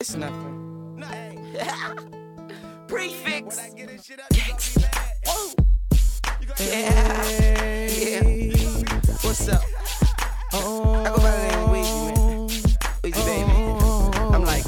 It's nothing. Prefix. Whoa. Yeah. What's up? I go by the name of Weezy, man. Weezy, baby. I'm like,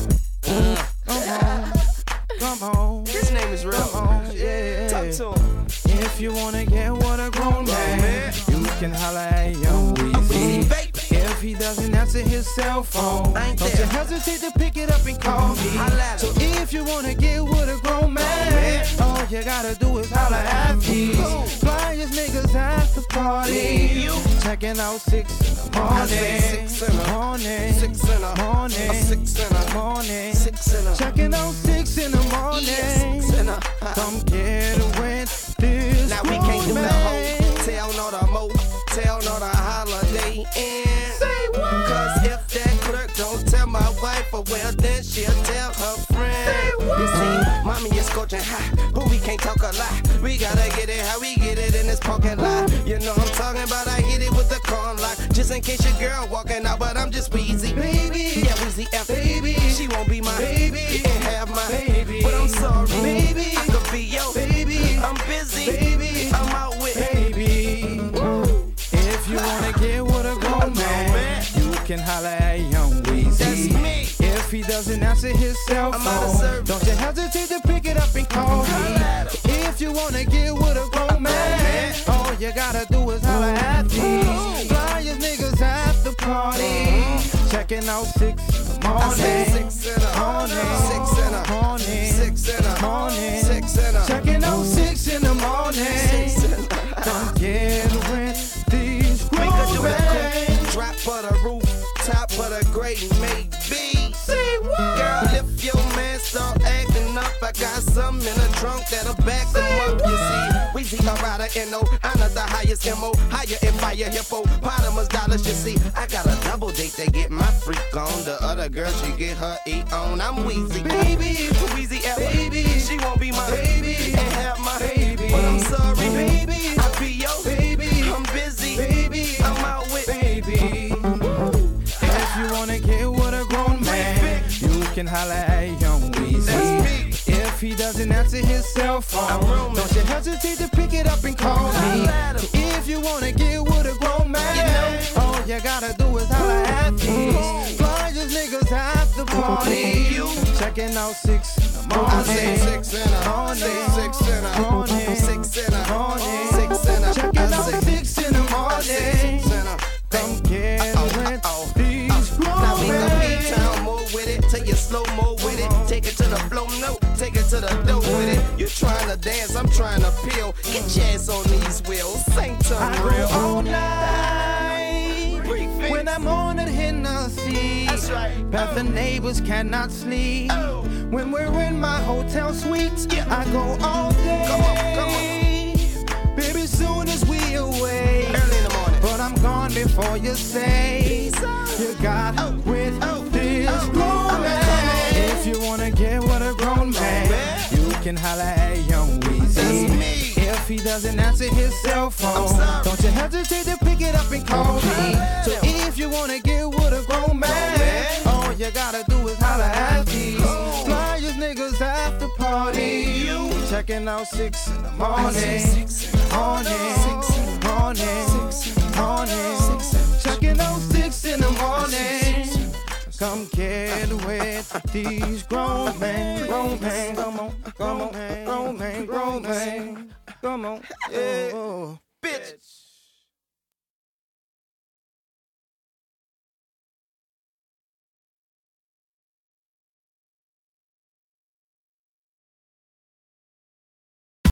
Come on. His name is real. Yeah. Talk to him. If you wanna get what a grown man, you can holler at Young Weezy. Baby. If he doesn't answer his cell phone, ain't don't there. you hesitate to pick it up and call me. Holla at So him. if you wanna get with a grown man, all you gotta do is holler at me. Flyest niggas at the party, You. checking out 6 in the morning. I say 6 in the morning, 6 in the morning, 6 in the morning, 6 in the checking out 6 in the morning. 6 in the Come get with this. Now we can't do the hotel nor the motel nor the Holiday Inn. Say what? Cause if that clerk don't tell my wife, well then she'll tell her friend. Say what? You see, mommy is coaching high, but we can't talk a lot. We gotta get it how we get it in this parking lot. You know I'm talking about, I hit it with the car lock. Just in case your girl walking out, but I'm just Weezy. Baby. Yeah, Weezy F. Baby. She won't be my Baby. and have my Baby. but I'm sorry. Baby. I could be yo. Baby. I'm busy. Baby. I'm out with Baby. If you wanna get with a grown man, you can holler at Young Weezy. That's me. If he doesn't answer his cell I'm out of phone, service. don't you hesitate to pick it up and call me. If you wanna get with a grown man, all you gotta do is holler at me. Flyest niggas at the party, checking out 6 in the I morning. said 6 in a Morning. 6 in a Morning. 6 in a Morning. 6 in a Checking out 6 in the morning. 6 in a Come get with these We could grown do it men. cool. Drop of the roof, top of the grade, maybe. Say what? Girl, if your man start acting up, I got some in the trunk that'll back him up. You see, Weezy a rider, N.O. I'm not the highest M.O. Higher and fire, hippopotamus dollars. You see, I got a double date to get my freak on. The other girl, she get her eat on. I'm Weezy, Baby. Weezy F. Baby. She won't be my Baby. and have my Baby. but I'm sorry, Baby. I be yo, Baby. I'm busy, Baby. I'm out with Baby. If you wanna get with a grown man, you can holler at Young That's Weezy. me. If he doesn't answer his cell I'm phone, roaming. don't you hesitate to pick it up and call me. Holla at him. If you wanna get with a grown man, You know. all you gotta do is holler at me. Flyest niggas at the party, You. checking out 6 in the I morning. say 6 in a Morning. 6 in a Morning. 6 in a Morning. 6 in a Checking I out say 6 in the I say morning. 6 in a Come get with uh-oh. these Now we grown gon' men. B-town more with it, take it slow mo with it, take it to the flow note, take it to the dough with it. You tryna dance, I'm tryna peel. Get your ass on these wheels, sing to I me go real. all night Prefix. when I'm on it Hennessy. That's right. But the neighbors cannot sleep. Oh. When we're in my hotel suite, Yeah. I go all day. Come on. Baby, soon as we away. Early in the morning. But I'm gone before you say Peace out. you got with oh, this oh, grown oh, man. come on. If you wanna get with a grown man, man. you can holler at Young Weezy. That's me. If he doesn't answer his cell phone, sorry. don't you hesitate to pick it up and call me. Holla So at him. if you wanna get with a grown man, man. all you gotta do is holler at these flyest niggas at the party. You. Checking out 6 in the I morning. say 6 in the Morning, 6 in the morning, 6 in the morning, 6 in the checking out 6 in the morning. Come get with these grown men, come on, come on, grown man, come on, yeah. bitch.